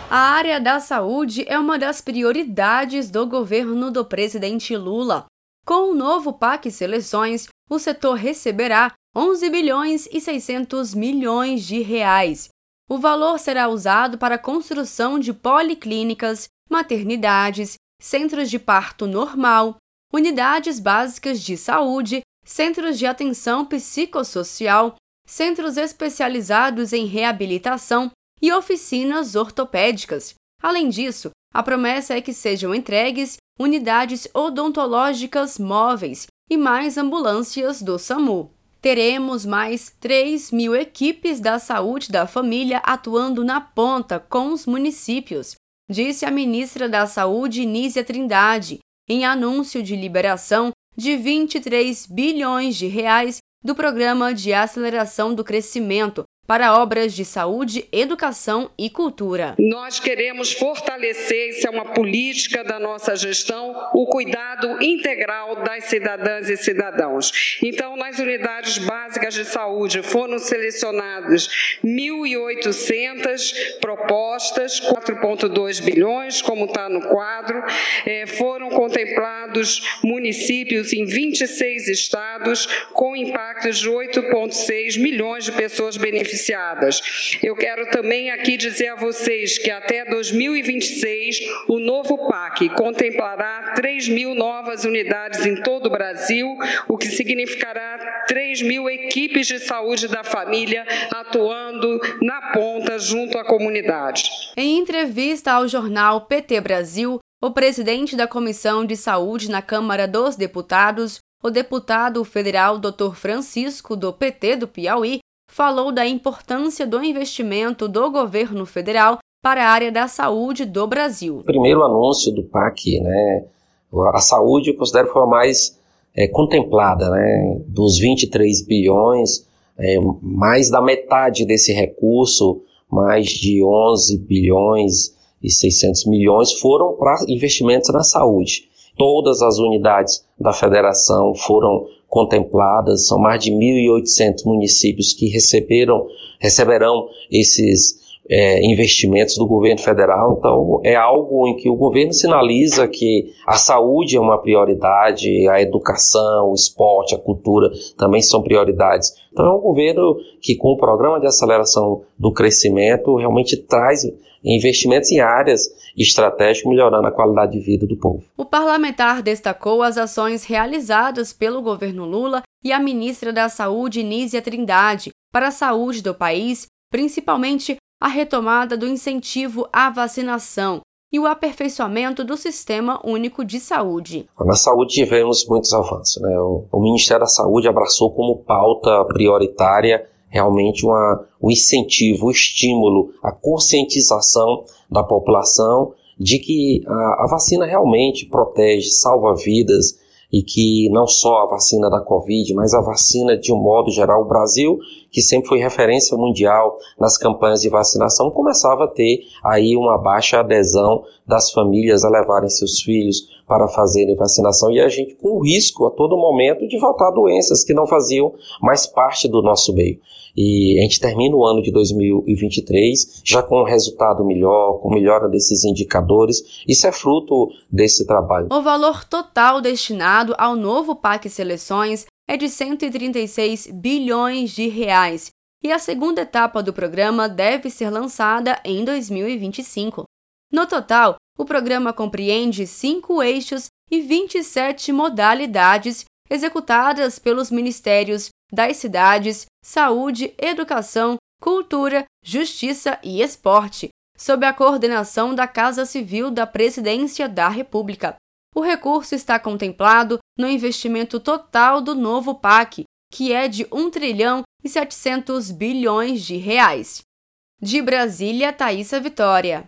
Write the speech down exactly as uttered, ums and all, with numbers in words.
A área da saúde é uma das prioridades do governo do presidente Lula. Com o novo P A C Seleções, o setor receberá onze bilhões e seiscentos milhões de reais. O valor será usado para a construção de policlínicas, maternidades, centros de parto normal, unidades básicas de saúde, centros de atenção psicossocial, centros especializados em reabilitação e oficinas ortopédicas. Além disso, a promessa é que sejam entregues unidades odontológicas móveis e mais ambulâncias do SAMU. Teremos mais três mil equipes da saúde da família atuando na ponta com os municípios, disse a ministra da Saúde, Nízia Trindade, em anúncio de liberação de vinte e três bilhões de reais do Programa de Aceleração do Crescimento para obras de saúde, educação e cultura. Nós queremos fortalecer, isso é uma política da nossa gestão, o cuidado integral das cidadãs e cidadãos. Então, nas unidades básicas de saúde foram selecionadas mil e oitocentas propostas, quatro vírgula dois bilhões, como está no quadro. É, foram contemplados municípios em vinte e seis estados, com impactos de oito vírgula seis milhões de pessoas beneficiadas. Eu quero também aqui dizer a vocês que até dois mil e vinte e seis o novo P A C contemplará três mil novas unidades em todo o Brasil, o que significará três mil equipes de saúde da família atuando na ponta junto à comunidade. Em entrevista ao jornal P T Brasil, o presidente da Comissão de Saúde na Câmara dos Deputados, o deputado federal doutor Francisco, do P T do Piauí, falou da importância do investimento do governo federal para a área da saúde do Brasil. O primeiro anúncio do P A C, né, a saúde eu considero que foi a mais é, contemplada, né, dos vinte e três bilhões, é, mais da metade desse recurso, mais de onze bilhões e seiscentos milhões foram para investimentos na saúde. Todas as unidades da federação foram contempladas, são mais de mil e oitocentos municípios que receberam, receberão esses é, investimentos do governo federal. Então, é algo em que o governo sinaliza que a saúde é uma prioridade, a educação, o esporte, a cultura também são prioridades. Então, é um governo que, com o programa de aceleração do crescimento, realmente traz investimentos em áreas estratégicas, melhorando a qualidade de vida do povo. O parlamentar destacou as ações realizadas pelo governo Lula e a ministra da Saúde, Nízia Trindade, para a saúde do país, principalmente a retomada do incentivo à vacinação e o aperfeiçoamento do Sistema Único de Saúde. Na saúde tivemos muitos avanços, né? O, o Ministério da Saúde abraçou como pauta prioritária realmente uma, o incentivo, o estímulo, a conscientização da população de que a, a vacina realmente protege, salva vidas, e que não só a vacina da Covid, mas a vacina de um modo geral. O Brasil, que sempre foi referência mundial nas campanhas de vacinação, começava a ter aí uma baixa adesão das famílias a levarem seus filhos para fazerem vacinação, e a gente com o risco a todo momento de voltar doenças que não faziam mais parte do nosso meio. E a gente termina o ano de dois mil e vinte e três já com um resultado melhor, com melhora desses indicadores. Isso é fruto desse trabalho. O valor total destinado ao novo P A C Seleções é de cento e trinta e seis bilhões de reais, e a segunda etapa do programa deve ser lançada em dois mil e vinte e cinco. No total, o programa compreende cinco eixos e vinte e sete modalidades executadas pelos ministérios das cidades, saúde, educação, cultura, justiça e esporte, sob a coordenação da Casa Civil da Presidência da República. O recurso está contemplado no investimento total do novo P A C, que é de um trilhão e setecentos bilhões de reais. De Brasília, Thaísa Vitória.